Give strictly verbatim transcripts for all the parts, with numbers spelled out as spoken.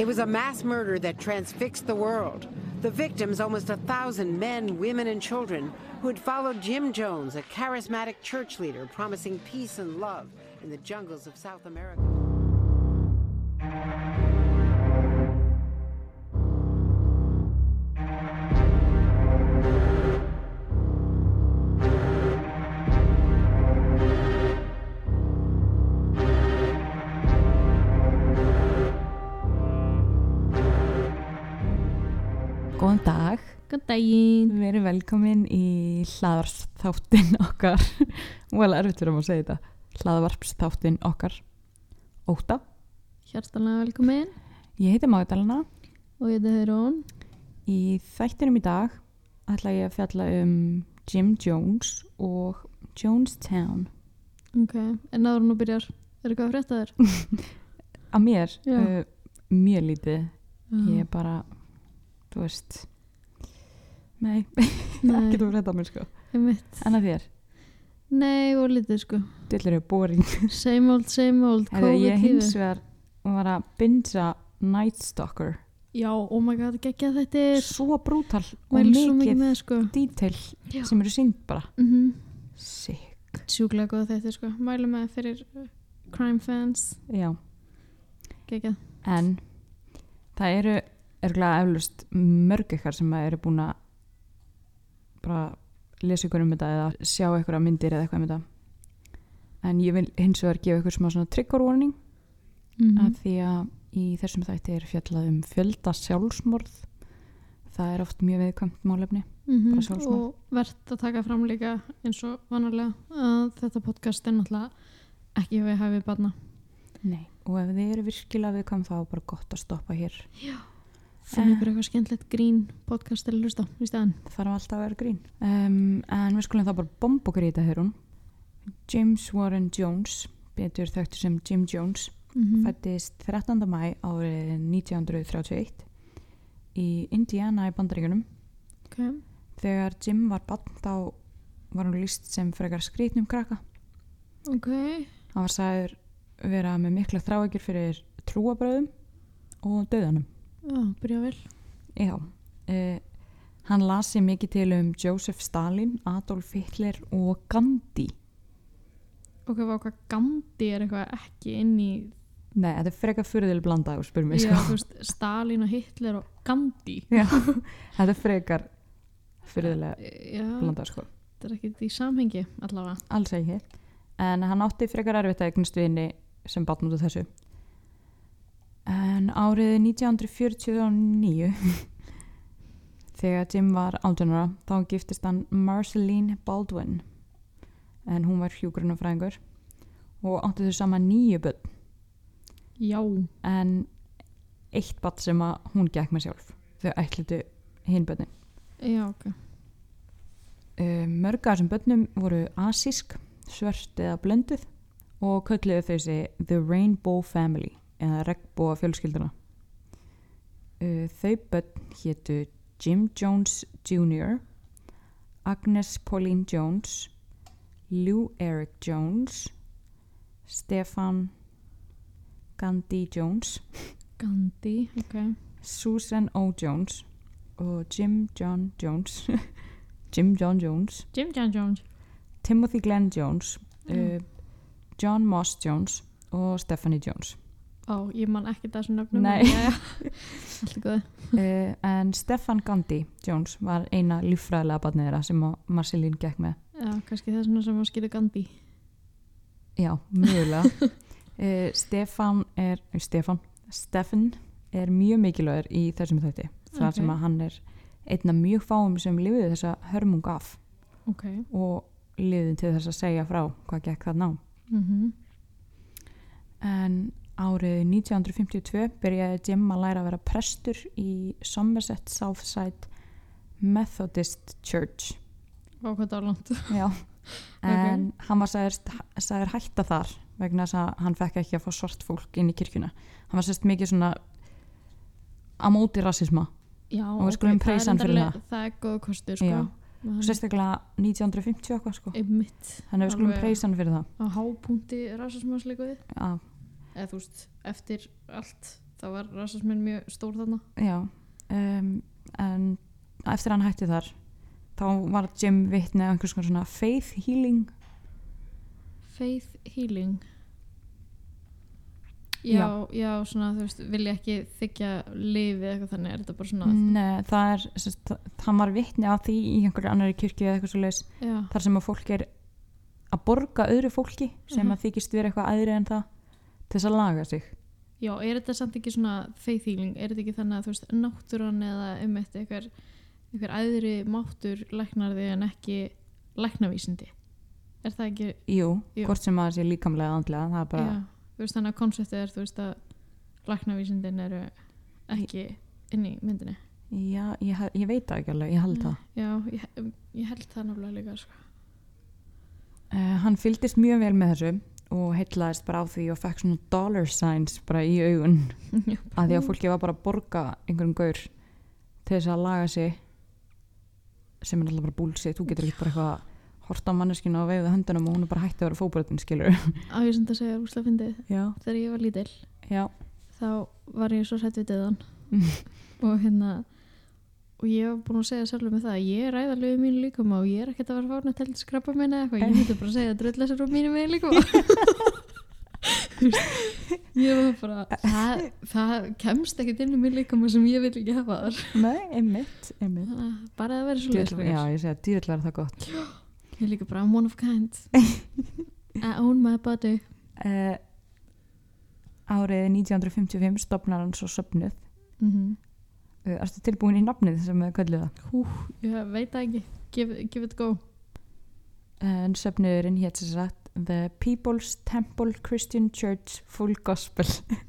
It was a mass murder that transfixed the world. The victims, almost a thousand men, women, and children, who had followed Jim Jones, a charismatic church leader promising peace and love in the jungles of South America. Góðan dag. Góðan daginn. Við erum velkomin í hlaðvarpsþáttinn okkar. Vel erfitt fyrir að segja þetta. Hlaðvarpsþáttinn okkar. Óta. Hjartanlega velkomin. Ég heiti Magdalena. Og ég heiti Heiðrún. Í þættinum í dag ætla ég að fjalla um Jim Jones og Jonestown. Ok, en náður nú byrjar, er eitthvað að frétta þér? Að mér, uh, mjög lítið. Já. Ég er bara... Þú veist, nei, nei. Ekki þú frétta mér sko. Ég mitt. En að þér? Nei, og lítið sko. Dillir er boring. Same old, same old, COVID COVID-tífi. Ég hins vegar var að binda Night Stalker. Já, oh my god, geggjað þetta er. Svo brútal og Mæl svo mikið mikið með sko. detail Já. Sem eru sýnd bara. Mhm. Sick. Sjúklega góð þetta sko. Mælum með fyrir uh, crime fans. Já. Geggjað. En það eru örgulega eflust mörg ykkar sem eru búin að bara lesa ykkur um þetta eða sjá ykkur að myndir eða eitthvað um þetta. En ég vil hins vegar gefa ykkur smá svona trigger warning Mm að því að í þessum þætti er fjallað um fjölda sjálfsmorð. Það er oft mjög viðkvæmt málefni. Mm Bara sjálfsmorð. Og verðt að taka fram líka eins og vanalega að þetta podcast er náttúrulega ekki við hæfið barna. Nei, og ef þið eru virkilega viðkvæm þá er bara gott að stoppa hér. Já. Finn ykkur eitthvað skemmtilegt grín podcast til að hlusta í staðan. Það þarf alltaf að vera grín. Um, en við skulum þá bara bomba okkur í þetta hérun. James Warren Jones, betur þekktur sem Jim Jones, Mm-hmm. fæddist þrettánda maí árið nítján hundruð þrjátíu og eitt í Indiana í Bandaríkjunum. Okay. Þegar Jim var barn þá var hann lýst sem frekar skrýtnum krakka. Ok. Hann var sagður vera með mikla þráhyggjur fyrir trúarbrögðum og dauðanum. Já, byrja vel. Já. Uh, hann las sér mikið til um Joseph Stalin, Adolf Hitler og Gandhi. Ok, hvað hvað Gandhi er eitthvað ekki inn í... Nei, þetta er frekar furðuleg blanda og spyr mig Já, sko. þú veist, Stalin og Hitler og Gandhi. Já, þetta er frekar furðulega Já, blanda sko. þetta er ekki í samhengi allavega. Alls ekki. En hann átti frekar erfitt að eignast vini sem barn út af þessu. En árið nítján hundruð fjörutíu og níu þegar Jim var átján ára þá giftist hann Marceline Baldwin en hún var hjúkrunarfræðingur og átti þau saman níu börn. Já. En eitt barn sem að hún gekk með sjálf. Þau ætluðu hinn börnin. Já, ok. Uh, mörg af þessum börnum voru asísk, svört eða blönduð og kölluðu þau sig The Rainbow Family eða regnboga fjölskylduna. Uh, þau börn hétu Jim Jones junior, Agnes Pauline Jones, Lou Eric Jones, Stefan Gandhi Jones, Gandhi, ok. Susan O. Jones og Jim John Jones Jim John Jones Jim John Jones, Timothy Glenn Jones Mm. uh, John Moss Jones og Stephanie Jones. Ó, ég man ekki þessu nöfnum. Nei. Allt er góð. uh, en Stefan Gandhi Jones var eina líffræðilega barnið þeirra sem að Marceline gekk með. Já, kannski þessuna sem að skilja Gandhi. Já, mjögulega. uh, Stefan er Stefan, Stefan er mjög mikilvægur í þessum þætti þar Ok. sem að hann er einn af mjög fáum sem lifði þessa hörmung af Ok. og liðin til þess að segja frá hvað gekk þarna á. Mhm. En árið nítján hundruð fimmtíu og tvö byrjaði Jim að læra að vera prestur í Somerset Southside Methodist Church. Vá, hvað það var langt. Já. En hann var sagður, sagður hætta þar vegna þess að hann fekk ekki að fá svart fólk inn í kirkjuna. Hann var sérst mikið svona á móti rassisma. Já, Og við skulum ok, preisa hann er fyrir endarlega- Það er góð kostur, sko. Já. Og sérstaklega nítján hundruð fimmtíu eitthvað sko. Einmitt. Þannig að við skulum Alveg preisa hann fyrir það. Á hápunkti rasismasleiku við. Já, Eða þú veist, eftir allt þá var rasismin mjög stór þarna. Já, um, en eftir hann hætti þar þá var Jim vitni af einhvers konar svona faith healing. Faith healing. Já, já, já, svona þú veist, vilja ekki þykja lifi eða eitthvað þannig, er þetta bara svona Nei, það er, sérst, hann var vitni af því í einhverju annari kirkju eða eitthvað svoleiðis, já, þar sem að fólk er að borga öðru fólki sem Mhm. að þykist vera eitthvað æðri en það til þess að laga sig. já, er þetta samt ekki svona faith healing, er þetta ekki þannig að þú veist, náttúran eða um eitt einhver, einhver æðri máttur læknar þig en ekki læknavísindi, er það ekki Jú, Jú. hvort sem að það sé líkamlega andlega, það er bara, já, þú veist, þannig að konseptið er þú veist að læknavísindin eru ekki inn í myndinni. já, ég, he- ég veit það ekki alveg, ég held það. Já, ég, ég held það náttúrulega líka sko. Uh, hann fylgdist mjög vel með þessu og heillaðist bara á því og fekk svona dollar signs bara í augun að því að fólki var bara að borga einhverjum gaur til þess að laga sig, sem er alltaf bara bullshit. Þú getur ekki bara eitthvað hort á manneskinu og veiðið höndunum og hún er bara hætti að vera fótboltinn, skilur. Á ég sem þetta segja úrslega fyndið, Já, þegar ég var lítil já. þá var ég svo hrædd við dauðann og hérna og ég var búin að segja sjálfur með það að ég ræða lögu mínu líkama og ég er ekkert að vera fárna til skrappa minna eða eitthvað, ég myndi bara að segja að drullæsir á mínu megin líkama. Þú veist, ég var bara það, það kemst ekkert inn í mér líkama sem ég vil ekki hafa þar. Nei, einmitt, einmitt. Þannig að bara að vera svo Dýrl, já, ég segi að dýrl er það gott. Ég er líka bara I'm one of a kind. I own my body. Uh, árið nítján hundruð fimmtíu og fimm stofnar hann svo söfnuð. Mm Uh, ertu tilbúin í nafnið sem við kölluð það? Hú, ég veit það ekki, give, give it a go. En söfnuðurinn hét sér sagt The People's Temple Christian Church Full Gospel.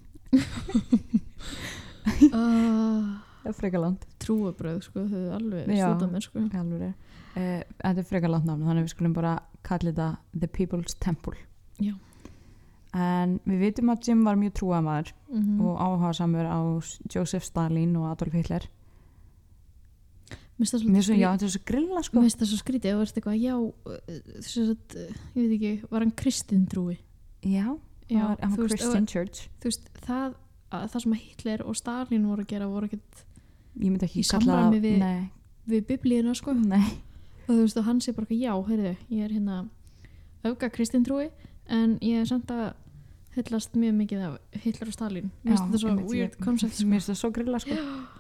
uh, Það er frekar langt. Trúabröð sko, þau er alveg Já. slútað mér sko. Alveg er. Uh, þetta er frekar langt nafn, þannig við skulum bara kalla þetta The People's Temple. Já. En við vitum að Jim var mjög trúamaður Mm og áhugasamur á Joseph Stalin og Adolf Hitler. Mér finnst það Mér svo, svolítið já, þetta er svo grilla sko. Mér finnst það svo skrítið ef þú veist eitthvað, já, þess að, ég veit ekki, var hann kristin trúi? Já, Já, hann var, hann þú var veist, Christian ef- Church. Þú veist, það, að, það sem að Hitler og Stalin voru að gera voru ekkert Ég myndi ekki Í kalla samræmi það- við- Nei, við biblíuna sko. nei. Og þú veist, og hann sé bara eitthvað, já, heyrðu, ég er hérna öfga kristin trúi, en ég er samt að hyllast mjög mikið af Hitler og Stalin. Mér finnst Já, þetta svo einmitt, weird ég- concept sko. Mér finnst það svo grilla sko.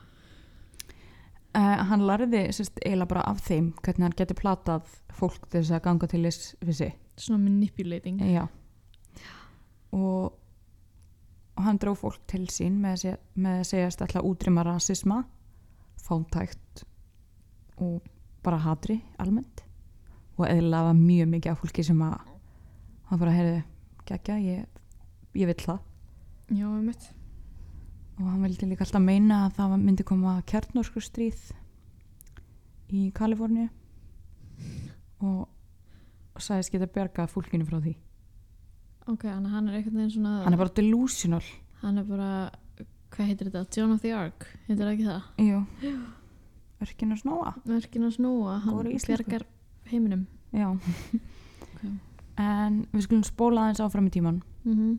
Uh, hann lærði sérst, eiginlega bara af þeim hvernig hann geti platað fólk til þess að ganga til þess við sig. Svona manipulating. Já. Og, og hann dró fólk til sín með að, segja, með að segjast alltaf útrýma rasisma, fátækt og bara hatri almennt. Og eðlilega var mjög mikið af fólki sem að hann bara heyrði, geggja, ég, ég vill það. Já, ég mitt. Og hann vildi líka alltaf meina að það myndi koma kjarnorkustríð í Kaliforníu og, og sagðist geta bjargað fólkinu frá því. Ok, hann hann er einhvern veginn svona, Hann er bara delusional. hann er bara, hvað heitir þetta? John of the Ark, heitir það ekki það? Jú. Örkinu snóa. Verkin að snúa, hann Góður íslensku. bjargar heiminum. Já. Ok. En við skulum spóla aðeins áfram í tíman Mm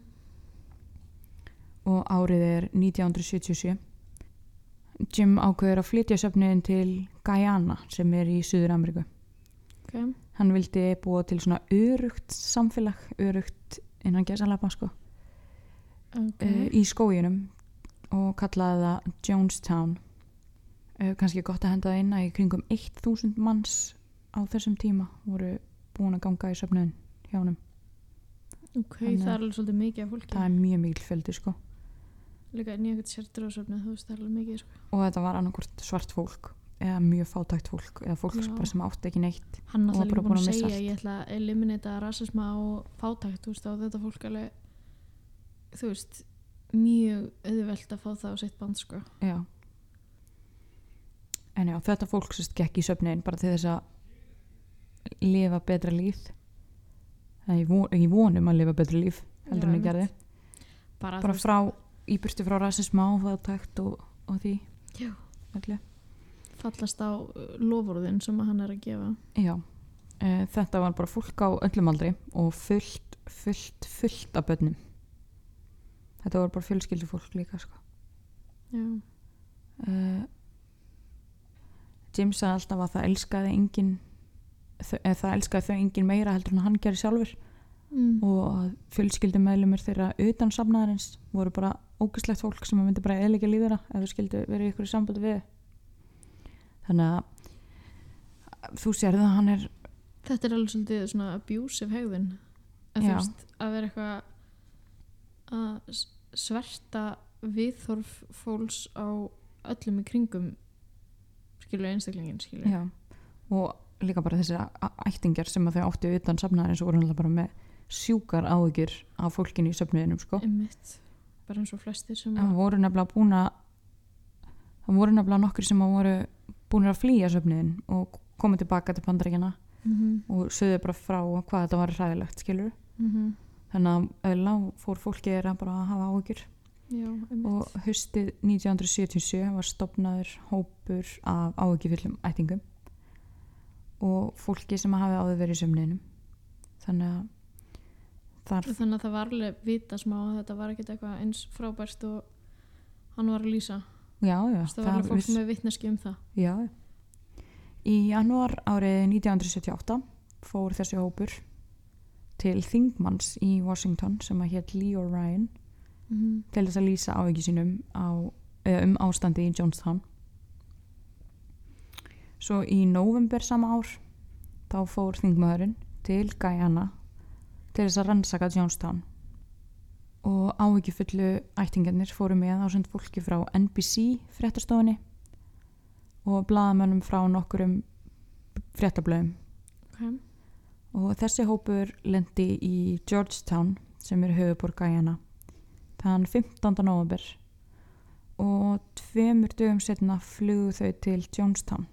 og árið er nítján hundruð sjötíu og sjö. Jim ákveður að flytja söfniðin til Guyana sem er í Suður Ameríku. Ok. Hann vildi búa til svona örugt samfélag, örugt innan gæsalappa sko, Ok. uh, í skóginum og kallaði það Jonestown. Uh, kannski gott að henda það inn að í kringum þúsund manns á þessum tíma voru búin að ganga í söfniðin hjá honum. Ok, Þannig það að- er alveg svolítið mikið af fólki. Það er mjög mikil fjöldi sko. Líka inn í eitthvað sértrúasöfni, þú veist, það er alveg mikið, sko. Og þetta var annarkvort svart fólk eða mjög fátækt fólk eða fólk Já. bara sem átti ekki neitt. Hann Og alltaf bara líka búin búin að að missa segja, allt. ég ætla að eliminata rasisma og fátækt, þú veist, og þetta fólk alveg, þú veist, mjög auðvelt að fá það á sitt band, sko. Já. En já, þetta fólk sérst gekk í söfniðin bara til þess að lifa betra líf. Það ég, von, ég vonum að lifa betra líf heldur Já, en ég gerði. Bara, Bara þú veist, frá, í burtu frá rasisma og fátækt og, og því. Já. Öllu. fallast á lofurðin sem hann er að gefa. Já. E, þetta var bara fólk á öllum aldri og fullt, fullt, fullt af börnum. Þetta var bara fjölskyldu fólk líka sko. Já. uh, Jim sagði alltaf að það elskaði engin eða það elskaði þau engin meira heldur en hann gerði sjálfur mm. og að fjölskyldumeðlumir þeirra utan safnaðarins voru bara ógeðslegt fólk sem myndi bara eðilegja lífara ef þau skildu verið í ykkur sambandi við. Þannig að þú sérðu að hann er Þetta er alveg svolítið svona abusive hegðun að þú Já. veist að vera eitthvað að s- sverta viðhorf fólks á öllum í kringum skilur einstaklingin skilur Já, og líka bara þessi ættingjar sem að þau áttu utan safnaðarins voru náttúrulega bara með sjúkar áhyggjur af fólkinu í söfnuðinum sko. einmitt, bara eins og flestir sem Það voru nefnilega búin að það voru nefnilega nokkri sem að voru búin að flýja söfnuðin og koma tilbaka til Bandaríkjanna mm -hmm. og sögðu bara frá hvað þetta var hræðilegt skilur. Mm -hmm. Þannig að lá fór fólki þeirra bara að hafa áhyggjur. Já, einmitt Og haustið nítján hundruð sjötíu og sjö var stofnaður hópur af áhyggjufullum ættingum og fólki sem hafi áður verið í söfnuðinum. Þannig að þar Þannig að það var alveg vita smá að þetta var ekkert eitthvað eins frábært og hann var að lýsa já, já, það var alveg fólk viss- með vitneski um það Já. Í janúar árið nítján hundruð sjötíu og átta fór þessi hópur til þingmanns í Washington sem að hét Leo Ryan mm -hmm. til þess að lýsa áhyggjum sínum á, eða um ástandi í Jonestown. Svo í nóvember sama ár þá fór þingmaðurinn til Guyana til þess að rannsaka Jonestown og áhyggjufullu ættingarnir fóru með ásend fólki frá N B C fréttastofunni og blaðamönnum frá nokkurum fréttablöðum okay. og þessi hópur lendi í Georgetown sem er höfuðborg Guyana þann fimmtánda nóvember og tveimur dögum setna flugu þau til Jonestown.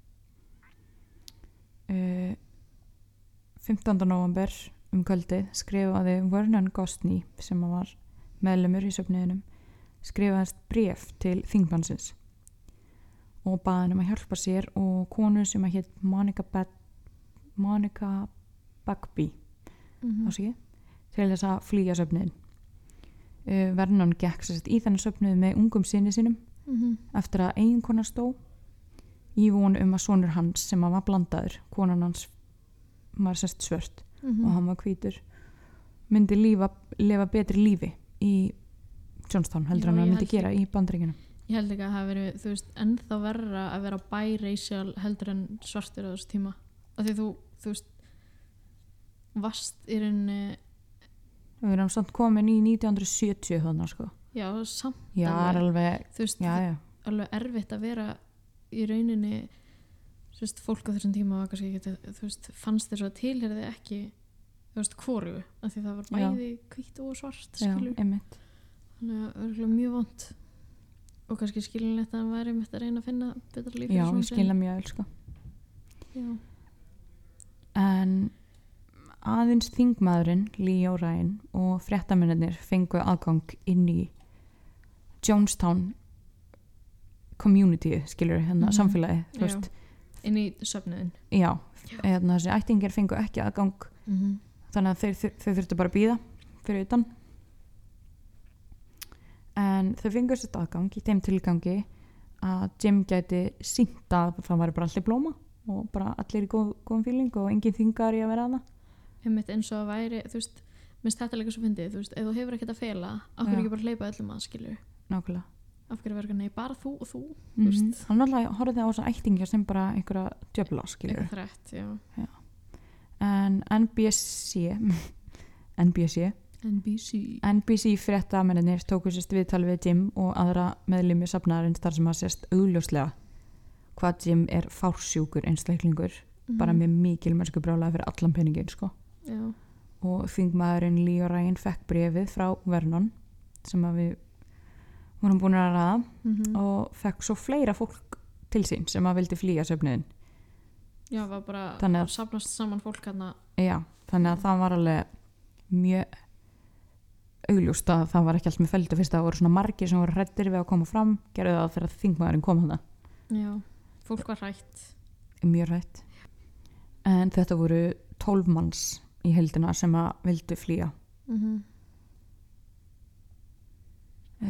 Uh, fimmtánda nóvember um kvöldið skrifaði Vernon Gosney sem var meðlumur í söfnuðinum skrifaðist bréf til þingmannsins og baði hann um að hjálpa sér og konu sem að hétt Monica, Monica Bagby mm -hmm. ásiki, til þess að flýja söfnuðin. Uh, Vernon gekk sérst í þennan söfnuð með ungum sinni sínum Mm -hmm. eftir að eiginkona stó í von um að sonur hans sem að var blandaður, konan hans var sérst svört Mm -hmm. og hann var hvítur myndi lífa, lifa betri lífi í Jonestown heldur Já, hann að ég myndi held gera í Bandaríkjunum. Ég held ekki að það hafi verið, þú veist, ennþá verra að vera biracial heldur en svartur á þessu tíma. Af því þú, þú veist, varst í rauninni, Við erum samt komin í nítján hundruð sjötíu þannig sko. já, samt Já, er alveg, þú veist, já, já. alveg erfitt að vera í rauninni, þú veist, fólk á þessum tíma var kannski ekki, þú veist, fannst þess að tilherði ekki, þú veist, hvoru, af því það var bæði hvítt og svart, Já, skilur. einmitt. Þannig að það er mjög vont og kannski skilinlegt að hann væri mitt að reyna að finna betra líf fyrir Já, son ég sinn. skilja mjög vel sko. Já. En aðeins þingmaðurinn Leo Ryan og fréttamennir fengu aðgang inn í Jonestown community, skilur hérna Mhm. samfélagi, þú Já. veist. Inn í söfnuðin. Já, hérna þessi ættingir fengu ekki aðgang Mm -hmm. þannig að þeir, þeir, þeir þurftu bara að bíða fyrir utan. En þau fengu þessi aðgang í þeim tilgangi að Jim gæti sýnt að það væri bara allir blóma og bara allir í góð, góðum fíling og engin þingar í að vera hana. Einmitt eins og að væri, þú veist, minnst þetta líka svo fyndið, þú veist, ef þú hefur ekkert að fela, af hverju Já. ekki bara hleypa öllum að, skilju? Nákvæmlega. Af hverju verður nei, bara þú og þú, þú Mm veist, Hann náttúrulega horfði á þessa ættingja sem bara einhverja djöfla, skilur. eitthvað þrætt, já. En N B C N B C N B C. N B C fréttamennir tóku sérst viðtal við Jim og aðra meðlimi safnaðarins þar sem að sérst augljóslega hvað Jim er fársjúkur einstaklingur, Mhm. bara með mikil mennsku brjálæði fyrir allan peningin sko. Já, Og þingmaðurinn Leo Ryan fekk bréfið frá Vernon sem að við vorum búin að ræða mm og fekk svo fleira fólk til sín sem að vildi flýja söfnuðin. já, var bara Þannig að- að safnast saman fólk hérna, Já, þannig að það var alveg mjög augljóst að það var ekki allt með feldu fyrst að það voru svona margir sem voru hræddir við að koma fram, gerðu það þegar þingmaðurinn kom þarna, já, fólk var hrætt. mjög hrætt. En þetta voru tólf manns í heildina sem að vildu flýja. Mm Eh,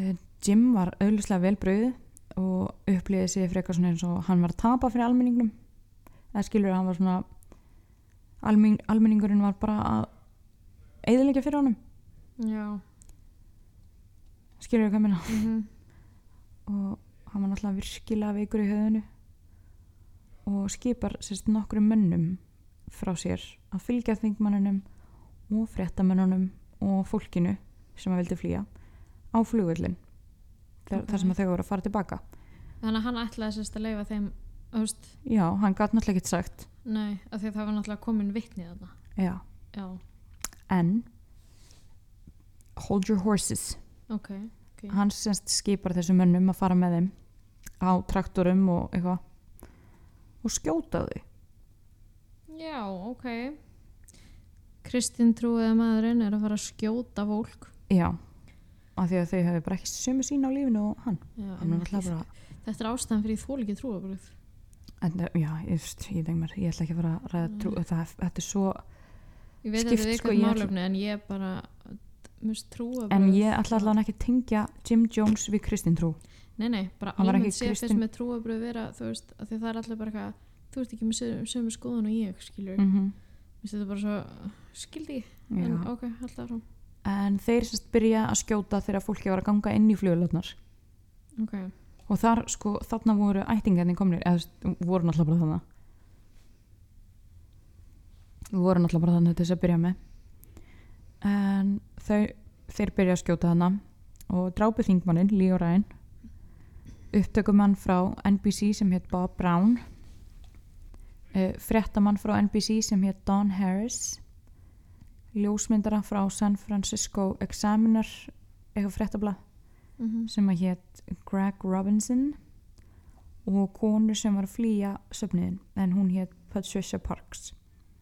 Jim var auðvitað vel brauðið og upplýði sig frekar svona eins og hann var að tapa fyrir almenningnum. Það skilur að hann var svona almen, almenningurinn var bara að eyðileggja fyrir honum. Já. Skilur þú hvað ég meina? Mhm. Og hann var náttúrulega virkilega veikur í höfðinu og skipar sérst nokkrum mönnum frá sér að fylgja þingmannunum og fréttamönnunum og fólkinu sem að vildi flýja á flugvöllin Ok. þar sem að þau voru að fara tilbaka. Þannig að hann ætlaði sérst að leyfa þeim, þú veist, Já, hann gat náttúrulega ekkert sagt. nei, af því að það var náttúrulega komin vitni þarna. Já. Já, En hold your horses. ok, ok. Hann semst skipar þessum mönnum að fara með þeim á traktorum og eitthvað og skjóta þau. Já, ok. Kristin trúiða maðurinn er að fara að skjóta fólk. Já, af því að þau hefur bara ekki sömu sín á lífinu og hann. Já, Hann er náttúrulega bara þetta er ástæðan fyrir þól ekki trúabröð. En, já, ég, ég denk mér, ég ætla ekki að fara að ræða trú, það, þetta er svo, Ég veit Skipt, að þetta er sko, eitthvað ég ætla- málefni en ég bara mjög trúabröð. en ég ætla allan ekki að tengja Jim Jones við kristin trú. Nei, nei, bara Hann var almennt ekki sé fyrst kristinn. með trúabröð vera, þú veist, af því það er allir bara eitthvað, þú ert ekki með sömu, sömu skoðun og ég, skilur. Mm Mm. Þetta er bara svo, skildi, en Já. ok, alltaf frá. En þeir sérst byrja að skjóta þegar fólki var að ganga inn í flugulöfnar. Ok, Og þar, sko, þarna voru ættingarnir komnir, eða þú veist, voru náttúrulega bara þarna. Voru náttúrulega bara þarna til þess að byrja með. En þau, þeir byrja að skjóta þarna og drápu þingmanninn, Leo Ryan, upptökumann frá N B C sem hétt Bob Brown, uh, fréttamann frá N B C sem hétt Don Harris, ljósmyndara frá San Francisco Examiner, eitthvað fréttablað, mhm, sem að hétt Greg Robinson, og konu sem var að flýja söfniðin, en hún hétt Patricia Parks.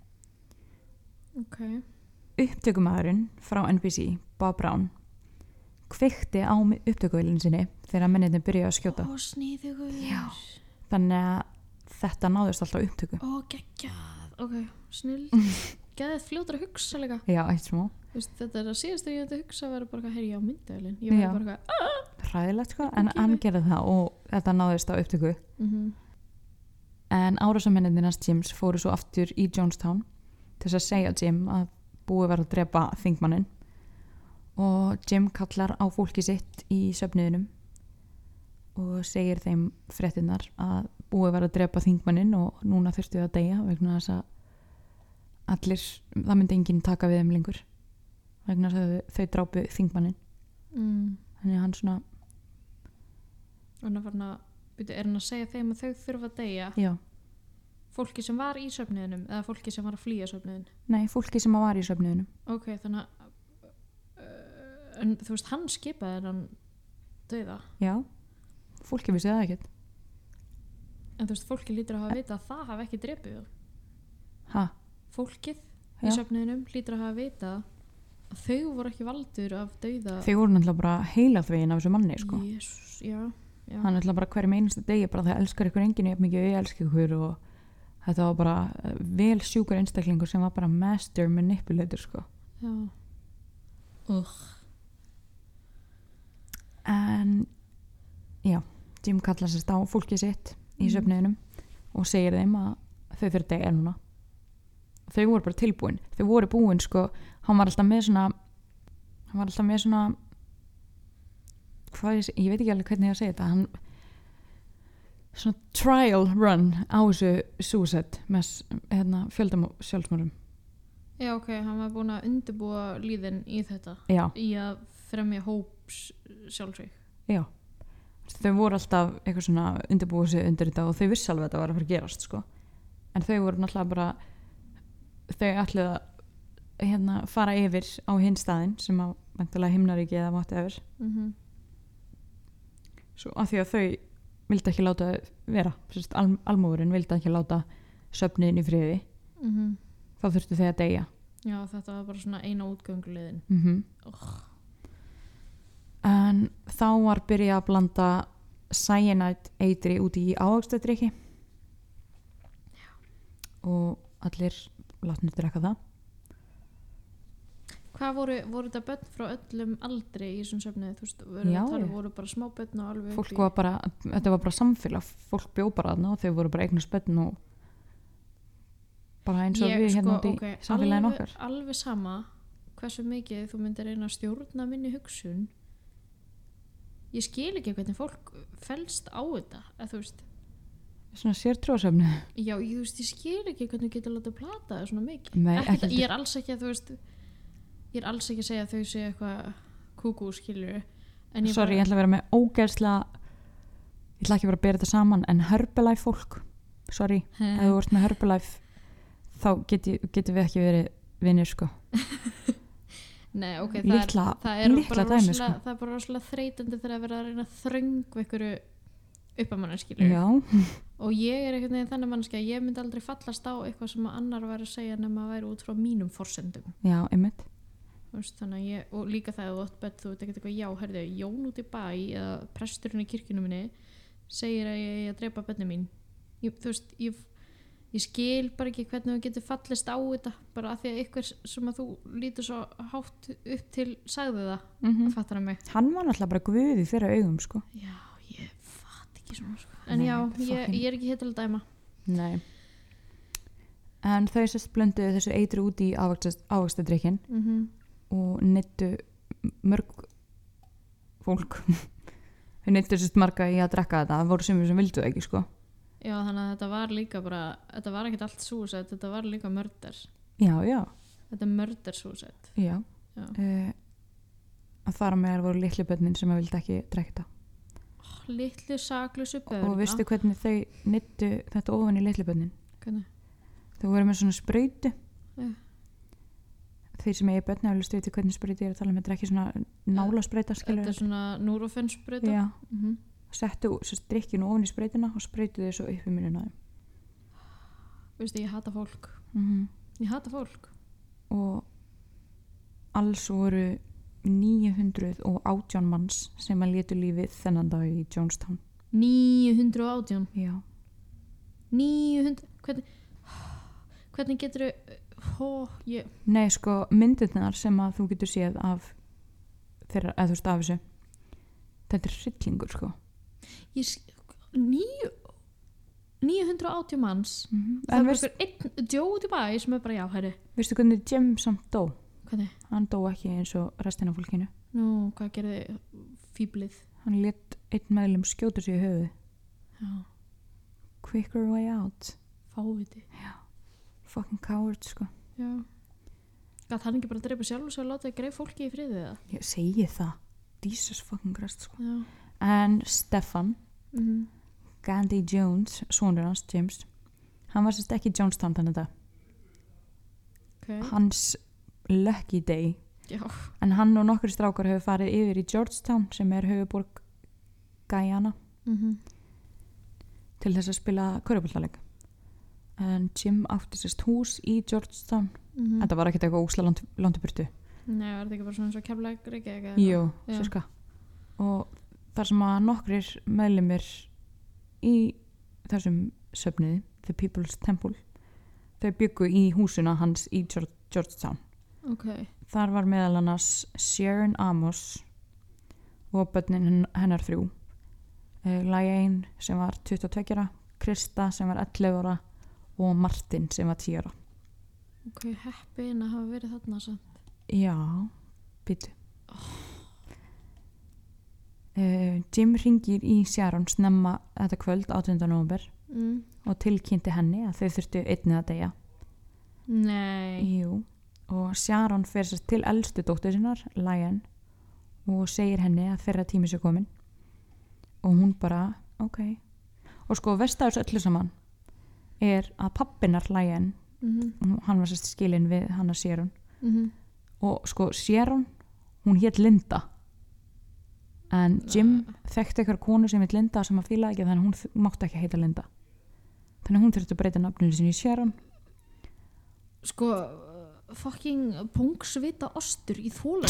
ok. Upptökumæðurinn frá N B C, Bob Brown, kveikti á upptökuvélinn sinni þegar mennirni byrjaði að skjóta. Ó, sníðugur. Já. Þannig að þetta náðist alltaf upptöku. Ó, geggjað, ok, snill. Geðið fljótur að hugsa líka. Já, eitt smá. Þú veist, þetta er að síðast þegar ég þetta hugsa að vera bara eitthvað, heyri, já, myndaðilinn. Ég var Já. bara eitthvað, ah! Hræðilegt sko, en Ok. hann gerði það og þetta náðist á upptöku. Mhm. En árásarmennirnir hans Jims fóru svo aftur í Jonestown til þess að segja Jim að búið var að drepa þingmanninn, og Jim kallar á fólki sitt í söfniðinum og segir þeim fréttinnar að búið var að drepa þingmanninn og núna þurftu við að deyja vegna þess að allir, það myndi enginn taka við þeim lengur vegna þess að þau, þau drápu þingmanninn. Mm. Þannig að hann svona, Og hann er farin að, byrju, er hann að segja þeim að þau þurfa að deyja? já, Fólki sem var í söfniðinum eða fólki sem var að flýja söfniðin? nei, fólki sem var í söfniðinum. Ok, þannig að, uh, en þú veist, hann skipaði hann dauða. Já, fólki vissi það ekkert. En þú veist, fólki lítur að hafa vita að það hafi ekki drepið þá. Ha, Fólkið Já. í söfniðinum lítur að hafa vita að þau voru ekki valdur af dauða. þau voru náttúrulega bara heilaþvegin af þessu manni sko. Jésús, já, já. Hann er náttúrulega bara hverjum einustu degi bara það elskar ykkur enginn jafn mikið og ég elska ykkur, og þetta var bara eh, vel sjúkur einstaklingur sem var bara master manipulator sko. Já. Ugh. En já, Jim kallar sérst á fólkið sitt í Mhm. söfniðinum og segir þeim að þau fyrir degi núna. Þau voru bara tilbúin, þau voru búin sko, hann var alltaf með svona hann var alltaf með svona hvað ég, ég veit ekki alveg hvernig ég að segja þetta, hann svona trial run á þessu suicide með hérna, fjöldum sjálfsmörðum. Já, ok, hann var búin að undirbúa líðin í þetta. Já, Í að fremja hóps sjálfsvík. já, þau voru alltaf eitthvað svona undirbúið sig undir þetta og þau vissi alveg að þetta var að fara að gerast sko. En þau voru náttúrulega bara, þau ætluðu að hérna, fara yfir á hinn staðinn sem á væntanlega himnaríki eða mátti yfir, Mm svo af því að þau vildi ekki láta vera, sérst, al, almúðurinn vildi ekki láta söfniðin í friði, -hmm. þá þurftu þau að deyja. Já, þetta var bara svona eina útgönguleiðin. Mm -hmm. Ugh. En þá var byrjað að blanda cyanide eitri út í ávaxtadrykki og allir látnir drekka það. Hvað voru, voru þetta börn frá öllum aldri í þessum söfnuði? Þú veist, voru, Já, tala, já. voru bara smá börn og alveg fólk var bara, þetta var bara samfélag, fólk bjó bara þarna og þau voru bara eignast börn og bara eins og Ég, við hérna sko, út í okay, samfélaginu alveg, okkar. alveg sama hversu mikið þú myndir reyna að stjórna minni hugsun, ég skil ekki hvernig fólk fellst á þetta, að þú veist Svona sértrúarsöfni. já, ég, þú veist, ég skil ekki hvernig þú getur látið að plata það svona mikið. Nei, Ekkert, ekki ég er alls ekki að þú veist ég er alls ekki að segja að þau sé eitthvað kúkú, skilur en ég Sorry, ég ætla að vera með ógeðslega ég ætla ekki að vera að bera þetta saman en Herbalife fólk, sorry He. ef þú ert með Herbalife þá geti, getum við ekki verið vinir sko. Nei, ok, það Litla- er, það er litla bara dæmi, rosalega, sko. það er bara rosalega þreytandi þegar að vera að reyna að þröngu einhverju upp að manna, skilur Já, og ég er einhvern veginn þannig mannski að ég myndi aldrei fallast á eitthvað sem að annar væri að segja nema að væri út frá mínum forsendum. já, einmitt Þú veist, þannig að ég, og líka það að þú átt bett, þú veit ekki eitthvað, já, herðu, Jón út í bæ eða presturinn í kirkjunum minni segir að ég eigi að drepa bönni mín. Ég, þú veist, ég, ég skil bara ekki hvernig þú getur fallist á þetta bara af því að ykkur sem að þú lítur svo hátt upp til sagði það, mm fattar hann mig. Hann var náttúrulega bara guð í þeirra augum sko. Já, ég fatt ekki svona, sko. En Nei, já, ég, fucking- ég er ekki hér til að dæma. Nei En þau sérst blönduðu þessu eitri út í ávöxtadrykkin Mm og neittu mörg fólk þau neittu sérst marga í að drekka þetta það voru sem við sem vildu það ekki sko. Já, þannig að þetta var líka bara, þetta var ekkert allt súsett, þetta var líka mörder. Já, já, Þetta er mörder súsett. já. Já. Uh, að þar á meðal voru litli börnin sem að vildi ekki drekka þetta Litlu saklusu börn. og veistu hvernig þau neittu þetta ofan í litli börnin Hvernig? þau voru með svona sprautu Já. þeir sem eigi börni alveg stuði hvernig sprautu ég er að tala um þetta er ekki svona nála sprauta Þetta er svona núrofensbreyta. já, Mm -hmm. settu drikkinu ofan í sprautuna og sprautu þau svo upp í munina á þeim. Veistu, ég hata fólk. Mhm. Ég hata fólk. og alls voru níu hundruð og átján manns sem að létu lífið þennan dag í Jonestown. níu hundruð og átján. Já. níu hundruð. Hvernig, hvernig getur þau... Hó, ég... Nei, sko, myndirnar sem að þú getur séð af þeirra, eða þú veist af þessu þetta er hryllingur, sko. ég níu... níu hundruð og átján manns. Mm-hmm. Það En er bara veist, einhver einn djóð í bæ sem er bara, já, herri. veistu hvernig Jim samt dó? Hvernig? Hann dó ekki eins og restina af fólkinu. Nú, hvað gerði fíblið? Hann lét einn meðlum skjóta sig í höfuð. Já, Quicker way out. fáviti. Fucking coward, sko. Já. Gat hann ekki bara að dreipa sjálf og svo að láta að greið fólki í friðið það? Ég segi það. Jesus fucking Christ, sko. Já. En Stefan Mm Gandhi Jones, sonur hans, James hann var sérst ekki í Jonestown þannig að Ok. hans lucky day Já. en hann og nokkri strákar hefur farið yfir í Georgetown sem er höfuborg Guyana Mm til þess að spila körfuboltaleik en Jim átti sérst hús í Georgetown -hmm. þetta var ekkert eitthvað ósla langt, langt í burtu Nei, var þetta ekki bara svona eins og Keflavík Reykjavík eða jú, Já. sérska og þar sem að nokkrir meðlimir í þessum söfniði The People's Temple þau byggu í húsuna hans í George, Georgetown Ok. þar var meðal annars Sharon Amos og börnin hen- hennar þrjú uh, Lyain sem var tuttugu og tveggja ára Krista sem var ellefu ára og Martin sem var tíu ára Ok, heppin að hafa verið þarna samt. já, býtu uh, Jim ringir í Sharon snemma þetta kvöld átjánda nóvember Mm. og tilkynnti henni að þau þurftu einnig að deyja Nei. Jú, og Sharon fer sér til elstu dóttur sinnar, Lyan og segir henni að þeirra tími sé komin og hún bara, ok og sko vestafis öllu saman er að pappinar Lyan Mm -hmm. hann var sérst skilin við hann að Sharon Mm -hmm. og sko Sharon hún hét Linda en Jim þekkti eitthvað konu sem heit Linda sem að fíla ekki þannig að hún þ- mátti ekki heita Linda þannig að hún þurfti að breyta nafninu sinni í Sharon Sko, uh, fucking pungsvita ostur í þóla.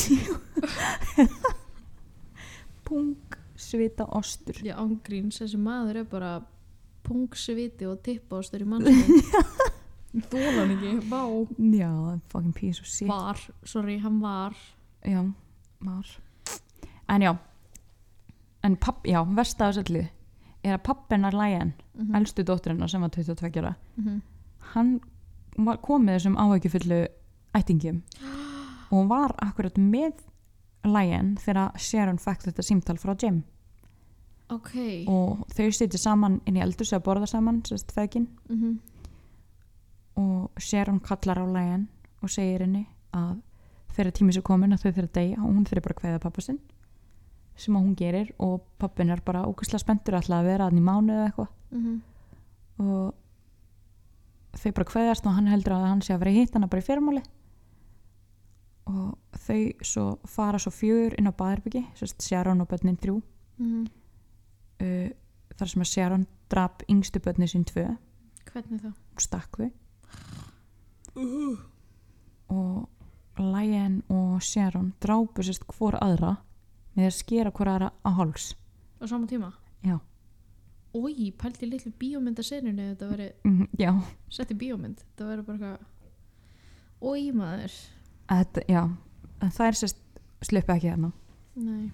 Pung svita ostur Já, ángríns, þessi maður er bara pungsviti og tippa ostur í mannsum. þólan ekki, vá já, fucking piece of shit var, sorry, hann var já, var en já en papp, já, versta af þessu öllu er að pappinar Lion, mm -hmm. elstu dótturinnar sem var tuttugu og tveggja ára mm -hmm. hann var komið þessum áhyggjufullu ættingjum og var akkurat með Lion þegar Sharon fekk þetta símtal frá Jim ok og þau sitja saman inn í eldhúsi að borða saman, sérst feðgin mm -hmm. og Sharon kallar á Lion og segir henni að þegar tími sér komin að þau þurfa að deyja og hún þurfa bara að kveða pappa sinn sem að hún gerir og pappin er bara ógeðslega spenntur alltaf að vera hann í mánuð eða eitthvað mm -hmm. og þau bara kveðast og hann heldur að hann sé að vera hitt hana bara í fyrrmáli og þau svo fara svo fjör inn á baðherbyggi, sérst Sharon og börnin þrjú mm -hmm. uh, þar sem að Sharon drap yngstu börnin sín tvö hvernig það? stakk þau Uh. og Lion og Sharon drápu sérst hvor aðra með að skera hvor aðra á háls á sama tíma? já Ói, pælti litlu bíómyndaserinu þetta veri mm, já sett í bíómynd þetta veri bara eitthvað Ói maður Þetta, já, en það er sérst sluppi ekki hérna nei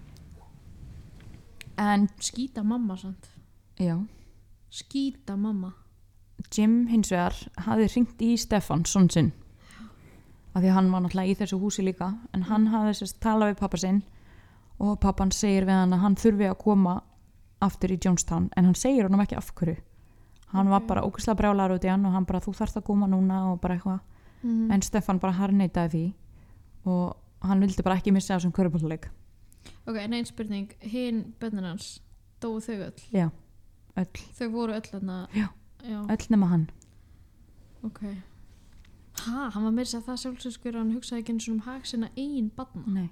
en skýta mamma sant já skýta mamma Jim hins vegar hafði hringt í Stefan son sinn af því að hann var náttúrulega í þessu húsi líka en hann hafði sérst talað við pappa sinn og pappan segir við hann að hann þurfi að koma aftur í Jonestown en hann segir honum ekki af hverju hann Ok. var bara ógeðslega brjálaður út í hann og hann bara þú þarft að koma núna og bara eitthvað mm. en Stefan bara harneitaði því og hann vildi bara ekki missa þessum körfuboltaleik ok, en einn spurning hinn bönnin hans, dóu þau öll já, öll, þau voru öll þarna Já. Já. öll nema hann ok ha, hann var meira að það sjálfsögskur hann hugsaði ekki eins og um hag sinna einn barna nei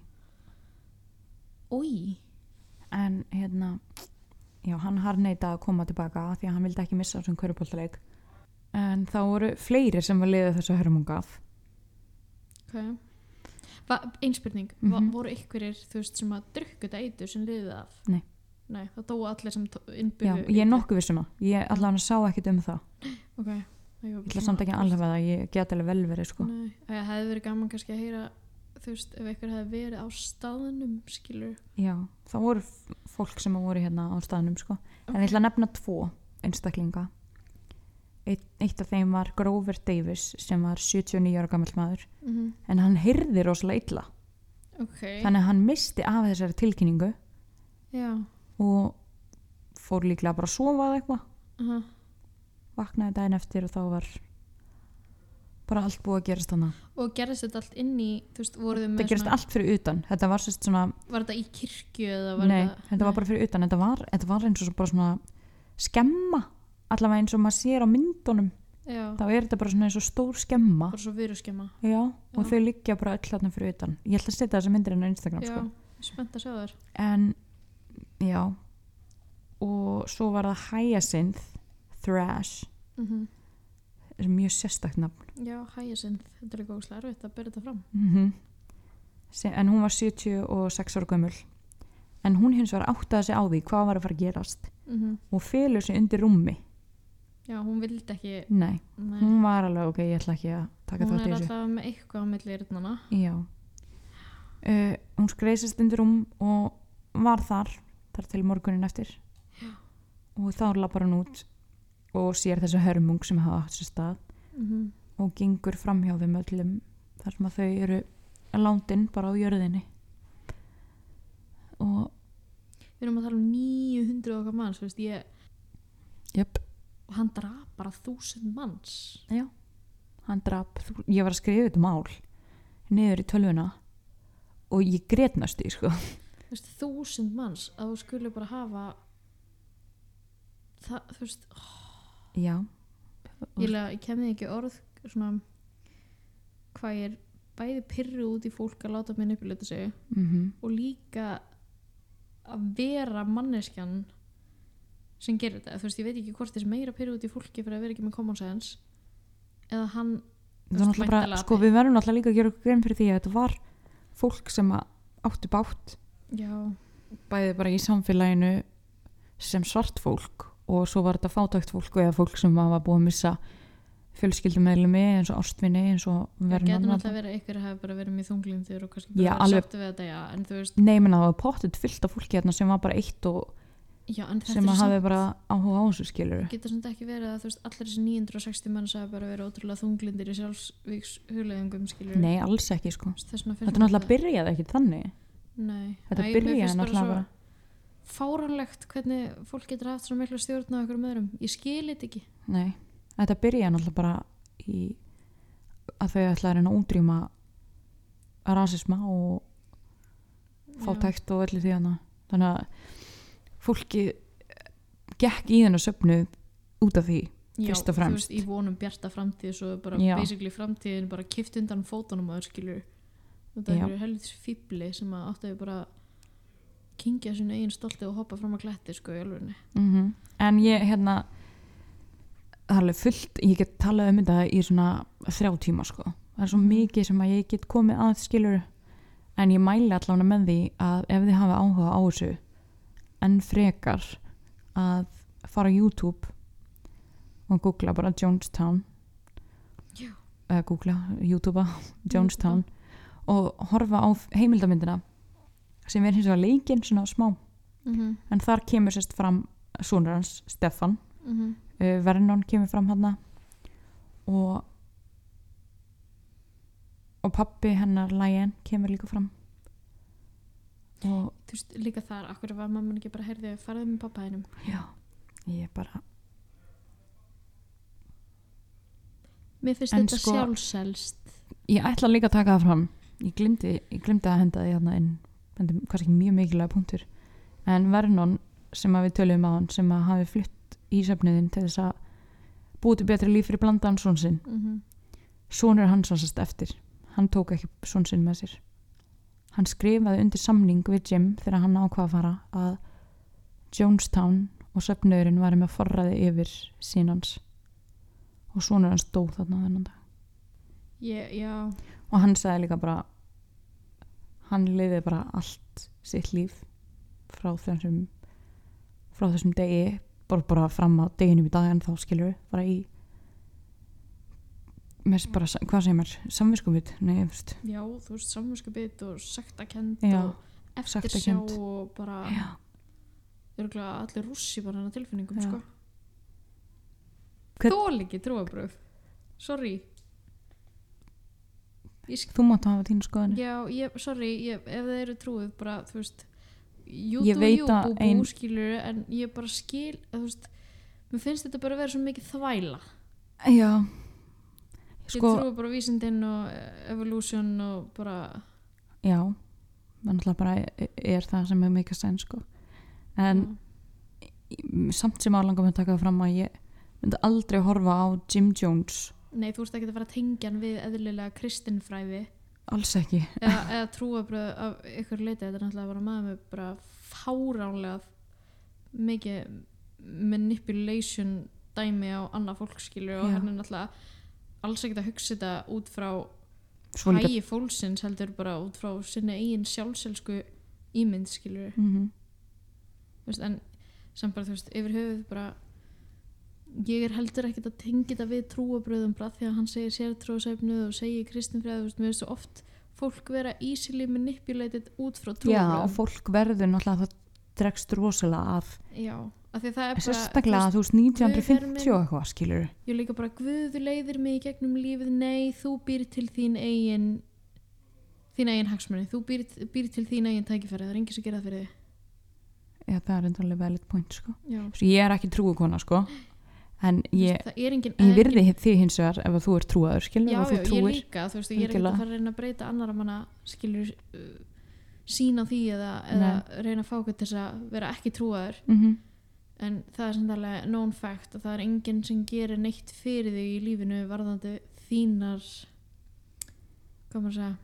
Ói en hérna já, hann harneitaði að koma tilbaka því að hann vildi ekki missa þessum körfuboltaleik en þá voru fleiri sem var liðið þessu hörmunga af ok einn spurning, Mhm. mm -hmm. voru ykkurir þú veist sem að drukku þetta eitur sem liðið af Nei. nei, það dóu allir sem já, innbyrðu ég er nokkuð vissum það ég allavega sá ekkit um það ok ég ætla samt ekki alveg að það, ég get alveg vel verið sko. nei, það hefði verið gaman kannski að heyra þú veist, ef ykkur hefði verið á staðnum skilur já, það voru f- fólk sem voru hérna á staðnum sko. en ég ætla að nefna tvo einstaklinga eitt, eitt af þeim var Grover Davis sem var sjötíu og níu ára gamall maður mm -hmm. en hann heyrði rosalega illa ok, þannig að hann misti af þessari tilkynningu já og fór líklega bara að sofa eða eitthvað uh -huh. vaknaði daginn eftir og þá var bara allt búið að gerast þannig og gerðist þetta allt inn í þú veist, voru þau með það gerist allt fyrir utan þetta var sérst svona, var þetta í kirkju eða var nei, þetta þetta var bara fyrir utan þetta var, þetta var eins og bara svona skemma, allavega eins og maður sér á myndunum, já, þá er þetta bara svona eins og stór skemma bara svo viruskema já, og Já. þau liggja bara öll þarna fyrir utan ég ætla að setja þessa myndir inn á Instagram já, sko. spennt að sjá þér en já og svo var það Hyacinth Thrash mm -hmm. er mjög sérstakt nafn já, Hyacinth, þetta er líka óslega erfitt að byrja þetta fram mm en hún var sjötíu og sex ára gömul en hún hins vegar áttaði sig á því hvað var að fara að gerast mm -hmm. og felur sig undir rúmi já, hún vildi ekki nei, nei. hún var alveg ok, ég ætla ekki að taka hún þátt í er þessu alltaf með eitthvað á milli yrnana já uh, hún skreisist undir rúm og var þar þar til morgunin eftir já. og þá lapar hún út og sér þessu hörmung sem hafa átt sér stað mm -hmm. og gengur framhjá þeim öllum þar sem að þau eru látin bara á jörðinni og við erum að tala um níu hundruð okkar manns veist, ég, jöp, og hann draf bara þúsund manns já hann drap, þú- ég var að skrifa þetta mál niður í tölvuna og ég gretnast í sko veist, þúsund manns að þú skulle bara hafa það, þú veist oh, já ég, lega- ég kemði ekki orð svona hvað ég er bæði pyrru út í fólk að láta minni uppluta sig mhm og líka að vera manneskjan sem gerir þetta, þú veist, ég veit ekki hvort þess meira pyrru út í fólki fyrir að vera ekki með common sense eða hann það er náttúrulega bara, sko við verðum náttúrulega líka að gera okkur grein fyrir því að þetta var fólk sem að átti bátt já, bæði bara í samfélaginu sem svart fólk og svo var þetta fátækt fólk eða fólk sem var búið að missa fjölskyldumeðlumi eins og ástvinni eins og Það Vernon getur þarna. náttúrulega verið einhver hafi bara verið mjög þunglindur og kannski Já, bara alveg- sáttu við þetta, já, en þú veist, Nei, menn það var pottet fyllt af fólki hérna sem var bara eitt og já, en þetta sem er að hafi samt, bara áhuga á þessu skilur. getur samt ekki verið að þú veist, allir þessi níu hundruð og sextíu manns hafi bara verið ótrúlega þunglindir í sjálfsvíks hugleiðingum, skilur. Nei, alls ekki sko. Þess vegna finnst Þetta er mér náttúrulega byrjaði ekki þannig. Nei, Þetta Æ, mér byrjaði finnst bara náttúrulega svo bara. fáránlegt hvernig fólk getur haft svo miklu stjórn á okkur öðrum. Ég skil þetta ekki. Nei, þetta byrjaði náttúrulega bara í að þau ætla að reyna að útrýma rasisma og fátækt og öllu því hana. Þannig að fólki gekk í þennan söfnu út af því. Já, Fyrst og þú fremst. veist, í vonum bjarta framtíð svo bara Já. basically framtíðin bara kift undan fótunum að þau skilur. Þetta Já. eru helvitis fíbli sem að áttu að bara kingja sínu eigin stolti og hoppa fram að kletti sko í alvörunni. Mm En ég hérna það er alveg fullt, ég get talað um þetta í svona þrjá tíma sko. Það er svo mikið sem að ég get komið að skilur, en ég mæli allavega með því að ef þið hafa áhuga á þessu en frekar að fara á YouTube og googla bara Jonestown Já. eða googla, YouTubea Jonestown og horfa á heimildamyndina sem er hins vegar leikinn svona smá, Mm -hmm. en þar kemur sérst fram sonur hans Stefan, Mm -hmm. uh, Vernon kemur fram hana og og pappi hennar Lion kemur líka fram og Þú veist, líka þar, akkur var mamman ekki bara heyrði farið með pappa hennum. já, ég bara Mér finnst En þetta sko- sjálfselst. ég ætla líka að taka það fram ég glimti, ég glimti að henda því hérna inn, þetta er kannski ekki mjög mikilvæg punktur, en Vernon sem að við töluðum á hann, sem að hafi flutt í söfnuðin til þess að búið til betri líf fyrir blandaðan son sinn, Mm -hmm. sonur hans var sérst eftir, hann tók ekki son sinn með sér, hann skrifaði undir samning við Jim þegar hann ákvað að fara að Jonestown og söfnuðurinn var með forræði yfir sín hans og sonur hans dó þarna þennan dag. Ég, já, Og hann sagði líka bara hann liði bara allt sitt líf frá þessum frá þessum degi bara, bara fram á deginum í dag en þá skilur við bara í með bara, hvað segir maður, samviskubit nei, ég veist já, þú veist, samvinskubit og sektakend Já, og eftirsjá sektarkennd. og bara já, örgulega allir rússi bara hann að tilfinningum, Já. sko. Hvern- Þól ekki trúabröð. Sorry. Ég sk- þú mátt hafa þínu skoðanir. Já, ég, sorry, ég, ef það eru trúið bara, þú veist, jú, Ég þú, veit jú, að bú, bú, ein- skilur, en ég bara skil, að, þú veist, mér finnst þetta bara að vera svo mikið þvæla. Já Ég sko, trúi bara á vísindin og eh, evolution og bara, já það náttúrulega bara er það sem er mikið senn sko, en já. samt sem álangum að taka það fram að ég myndi aldrei horfa á Jim Jones, Nei, þú veist ekki að fara að tengja hann við eðlilega kristinfræði alls ekki eða, eða trúabröð af ykkur leiti. Þetta er náttúrulega bara maður með bara fáránlega mikið manipulation dæmi á annað fólk, skilur, og Já. hann er náttúrulega alls ekkert að hugsa þetta út frá Svo líka- hægi fólksins, heldur bara út frá sinni eigin sjálfselsku ímynd, skilur. mm Veist, en samt bara, þú veist, yfir höfuð bara ég er heldur ekkert að tengja þetta við trúabröðum bara því að hann segir sértrúasefnuð og segir kristinfræði, þú veist, mér veist svo oft fólk vera easily manipulated út frá Já, og trúabröðum. fólk verður náttúrulega það dregst rosalega að Já, af því að það er bara sérstaklega þú þú veist nítján hundruð fimmtíu Guð er og eitthvað skilur veist, ég líka bara, Guð leiðir mig í gegnum lífið, nei, þú býr til þín eigin þín eigin hagsmunni, þú býr, býr til þín eigin tækifæri, það er enginn sem gera það fyrir þig. Já, það er endalega valid point sko. Já, Svo ég er ekki trúukona sko, en þú ég, veist, það er enginn ég virði þig hins vegar ef að þú ert trúaður skilur, Já, ef já, þú ég trúir líka, þú veist, ég er ekki algjörlega. að fara að reyna að breyta annara manna, skilur uh, sína því eða, eða reyna að fá okkur til þess að vera ekki trúaður, mm -hmm. en það er samt alveg known fact að það er enginn sem gerir neitt fyrir þig í lífinu varðandi þínar hvað maður að segja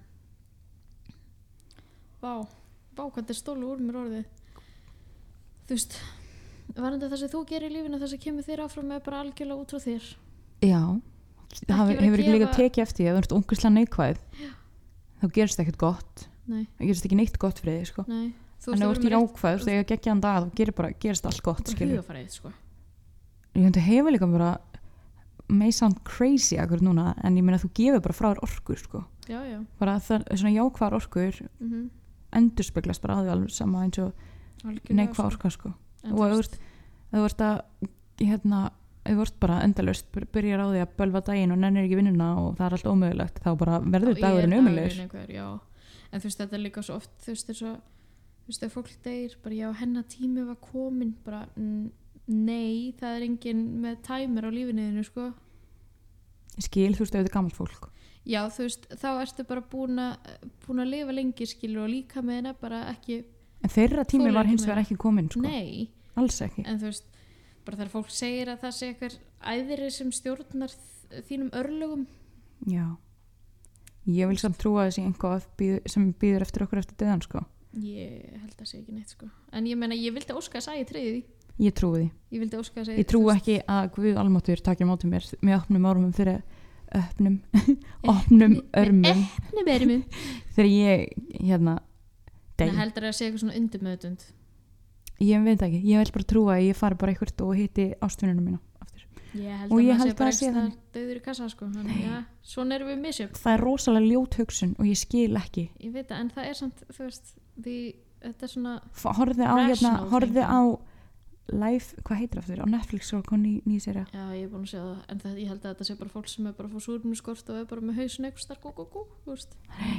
Vá, vá, hvað þetta er stólu úr mér orðið þú veist varðandi það sem þú gerir í lífinu, það sem kemur þér áfram er bara algjörlega út frá þér. Já, það verið að hefur ekki líka gefa- tekið eftir því ef þú ert ógeðslega neikvæð þá gerist ekkert gott, Nei, það gerist ekki neitt gott fyrir þig sko. nei Þú En ef þú að ert vera í með rétt- jákvæð þegar geggjaðan dag þá gerir bara, gerist allt gott bara skilur. hugafarið, sko. Ég hefði hefur líka bara may sound crazy akkur núna en ég meina þú gefur bara frá þér orkur sko. Já, já. Bara það er svona jákvæðar orkur Mm -hmm. endurspeglast bara að því alveg sama eins og neikvæð orka sko. En og þú ef þú veist- ert- ef þú ert að hérna, ef þú ert bara endalaust byrjar á því að bölva daginn og nennir ekki vinnuna og það er allt ómögulegt þá bara verður Þá er dagurinn dagurinn umulegur. einhver, já. En þú veist þetta er líka svo oft þú veist þess að þú veist þegar fólk deyr bara já hennar tími var komin bara mm, nei það er engin með tæmur á lífinniðinu sko. Ég skil þú veist ef þetta er gammalt fólk Já þú veist þá ertu bara búin að búin að lifa lengi skilur og líka með hennar bara ekki en þeirra tími Þolir var ekki hins meira. vegar ekki komin sko. nei alls ekki. en þú veist bara þegar fólk segir að það sé eitthvað æðri sem stjórnar þ- þínum örlögum Já. Ég vil samt trúa þessi einhvað bíð, sem býður eftir okkur eftir döðan sko. ég held að sé ekki neitt sko en ég meina ég vildi óska að sæði treyði Ég trúi því. ég vildi óska að segja Ég trúi ekki að Guð almáttur takja móti mér með opnum ormum fyrir öpnum opnum örmum Nei, verið þegar ég hérna dey. heldur að segja eitthvað svona undirmeðutund Ég veit ekki, ég vil bara trúa að ég fari bara eitthvað og hitti ástvinnunum mína aftur. ég held Og að ég maður held sé bara að sé ekki þannig. döður í kassa sko þannig já, svona erum við misjöfn Það er rosalega ljót hugsun og ég skil ekki. ég veit það, en það er samt, þú veist því, þetta er svona, F- Horfðu á hérna, Rational horfðu thinking. á live, hvað heitir aftur, á Netflix og hvað ný, ný serja. já ég er búin að segja það en það, ég held að þetta sé bara fólk sem er bara að fá súrnuskort og er bara með hausin eitthvað stark og gó, þú veist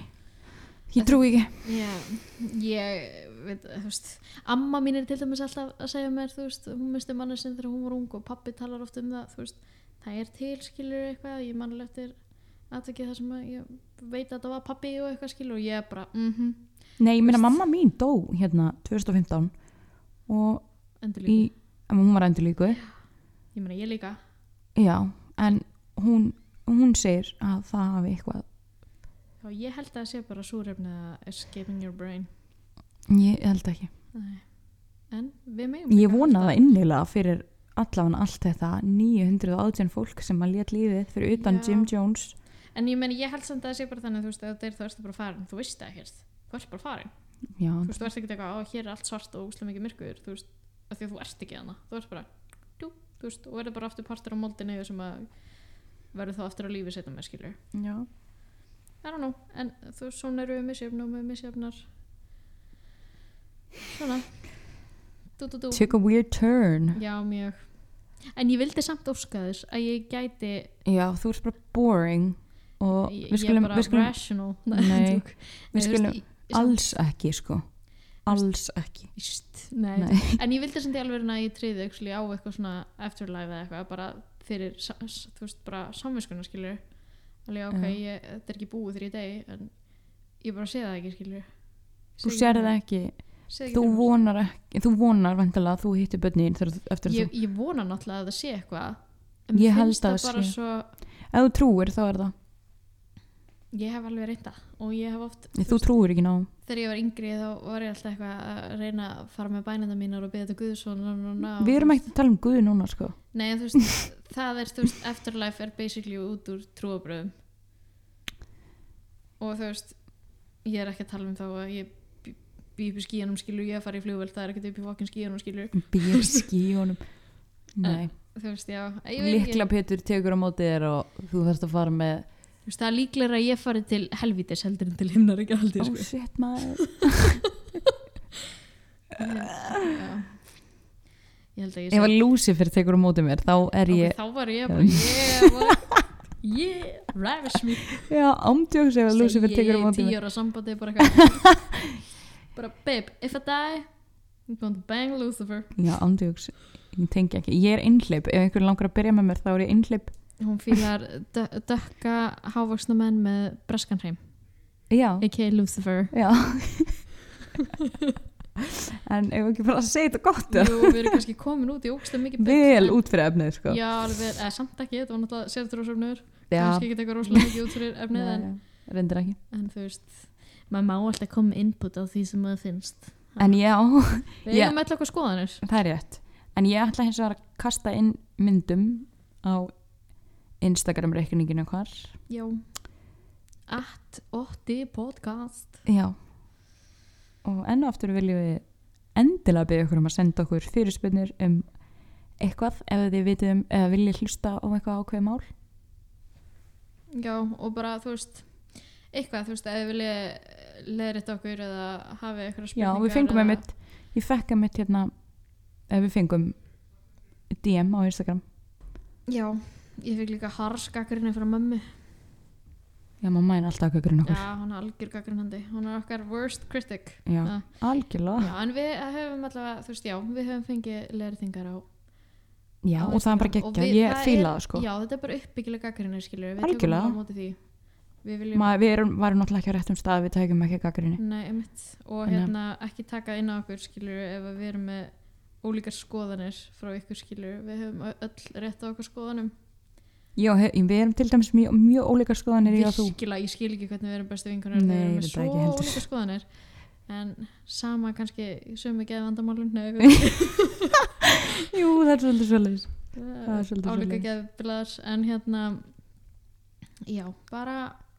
Ég trúi ekki. já, ég veit, þú veist amma mín er til dæmis alltaf að segja mér þú veist, hún misti manni sinn þegar hún var ung og pappi talar oft um það, þú veist það er til, skilur eitthvað, ég manlega eftir aðtökið það sem að ég veit að það var pappi og eitthvað, skilur, og ég er bara mhm, Nei, ég meina Veist- mamma mín dó hérna tvö þúsund og fimmtán og endur í, líka en hún var endur líku. ég meina, ég líka Já, en hún, hún segir að það hafi eitthvað, já, ég held að það sé bara súrefni að escaping your brain ég held ekki. Nei. en við megum Ég líka vona halda- það innilega fyrir allavega allt þetta níu hundruð og átján fólk sem að lét lífið fyrir utan Já. Jim Jones. en ég meina, ég held samt að það sé bara þannig þú veist, ef þetta er þá ertu bara farin, þú veist það ekkert þú ert bara farin, Já, þú veist, þú ert ekki eitthvað á, hér er allt svart og úslega mikið myrkur, þú veist, af því að þú ert ekki hana, þú ert bara dú, þú veist, og verður bara aftur partur á moldinni sem að verður þá aftur á lífi setna með, skilur já. I don't know, en þú veist, svona eru við misjöfn og með misjöfnar svona dú, dú, dú. Took a weird turn. já, mjög en ég vildi samt óska þess að ég gæti Já, þú ert bara boring og ég, við skulum, ég er bara við skulum rational Nei, djók. við Nei, þú skulum veist, ég- samt- alls ekki sko. Alls ekki. Víst, nei. Nei. en ég vildi samt í alveg að ég triði actually á eitthvað svona afterlife eða eitthvað bara fyrir, sa- s- þú veist, bara samviskuna skilur alveg ok, Já. ég, þetta er ekki búið þegar ég degi en ég bara sé það ekki skilur Þú sér það ekki, þú vonar ekki, þú vonar vantilega að þú hittir börnin þegar þú- eftir að ég, þú, ég vona náttúrulega að það sé eitthvað en Ég mér held finnst að það það bara sé. svo ef þú trúir þá er það, ég hef alveg reynda og ég hef oft þú trúir ekki ná. þegar ég var yngri þá var ég alltaf eitthvað að reyna að fara með bænenda mínar og beða þetta Guðs og ná, ná, ná, Við erum ekki að tala um Guð núna sko. nei en þú veist það er, þú veist, afterlife er basically út úr trúabröðum og þú veist ég er ekki að tala um þá að ég býð upp í skíunum skilur, ég að fara í flugvél það er ekkert upp í fokkin skíunum skilur Býr skíunum. Nei, þú veist, já, ég veit ekki Likla Pétur tekur á móti þér og þú þarfst að fara með þú veist, það er líklega að ég fari til helvítis heldur en til himnar ekki aldrei oh sko. shit maður. já. ég held að ég Ef að Lucifer tekur á móti mér þá er Ok, ég, þá var ég bara yeah, what? yeah, ravish me já ámdjóks ef að Lucifer tekur á ég móti í tíu mér. ára sambandi bara eitthvað bara babe, if I die I'm going to bang Lucifer Já ámdjóks, ég tengi ekki. Ég er innhleyp, ef einhver langar að byrja með mér þá er ég innhleyp. hún fílar dö- dökka hávaksna menn með breskan hreim Já, aka Lucifer já. En ef ekki bara að segja þetta gott Jú, við erum kannski komin út í ógstlega mikið bull, vel en- út fyrir efnið sko. já, alveg, eða samt ekki, þetta var náttúrulega sérþrósöfnur Já. kannski ekki eitthvað rosalega mikið út fyrir efnið en, Nei, reyndir ekki. en þú veist maður má alltaf koma með input á því sem maður finnst En já, við Já. eigum alltaf eitthvað skoðanir það er rétt. En ég ætla hins vegar að kasta inn myndum á Instagram reikninginu hvar. já at ótti podcast Já. Og enn og aftur viljum við endilega byggja okkur um að senda okkur fyrirspurnir um eitthvað ef þið vitið um eða viljið hlusta á eitthvað ákveðið mál. Já, og bara, þú veist, eitthvað, þú veist, ef þið viljið leiðrétta okkur eða hafi eitthvað spurningar. Já, við fengum eða... einmitt, ég fekk einmitt hérna, ef við fengum D M á Instagram. Já, ég fekk líka hars gagnrýni frá mömmu. Já, mamma er alltaf gagnrýna okkur. Já, hún er algjör gagnrýnandi. Hún er okkar worst critic. Já, ja. algjörlega. Já, en við höfum allavega, þú veist, já, við höfum fengið leiðréttingar á. Já, á og það er bara Instagram. Og geggjað, við- ég það fíla er- það, sko. Já, þetta er bara uppbyggileg gagnrýni, skilur. Við Algjörlega. tökum á móti því. Við viljum... Ma, við erum, varum náttúrulega ekki á réttum stað, við tækjum ekki gagnrýni. Nei, einmitt. Og Þannig að- hérna, ekki taka inn á okkur, skilur, ef að við erum með ólíkar skoðanir frá ykkur, skilur. Við höfum öll rétt á okkur skoðanum. Já, he, við erum til dæmis mjög, mjög ólíkar skoðanir í að þú. Virkilega, ég skil ekki hvernig við erum bestu vinkonur. Nei, við erum með þetta svo ekki heldur. ólíkar skoðanir. En sama kannski sömu geð vandamálum. Nei, við Jú, það er svolítið svolítið. Það er svolítið álíka svoleiðis. geðbilaðar. En hérna, já, bara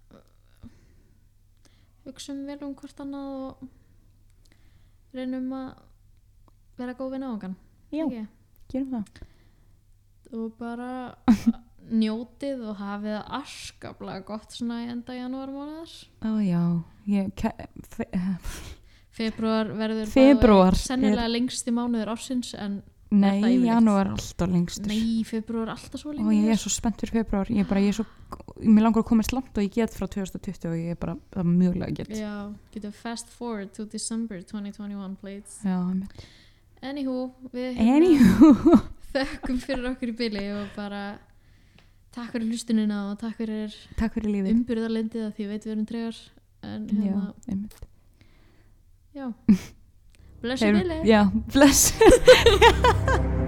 hugsum vel um hvort annað og reynum að vera góð við náungan. Já, Ekki? gerum það. Og bara njótið og hafið það afskaplega gott svona í enda janúarmánaðar. Ó já, ég, ke- fe, Febrúar verður Febrúar bæði sennilega lengsti mánuður ársins en Er það nei, yfirleitt? janúar er alltaf lengstur. nei, febrúar er alltaf svo Og lengi. ég er svo spennt fyrir februar, ég er bara, ég er svo, mér langar að komast langt og ég get frá tvö þúsund tuttugu og ég er bara, það er mjögulega get. Já, getum fast forward to December twenty twenty-one please. Já, einmitt. Anywho, við hérna Anywho. þökkum fyrir okkur í bili og bara takk fyrir hlustunina og takk fyrir Takk fyrir lífið. umbyrðarlindið að því ég veit við erum tregar en Já, hérna, einmitt. já blessu Heyrðu, bili. Já, bless.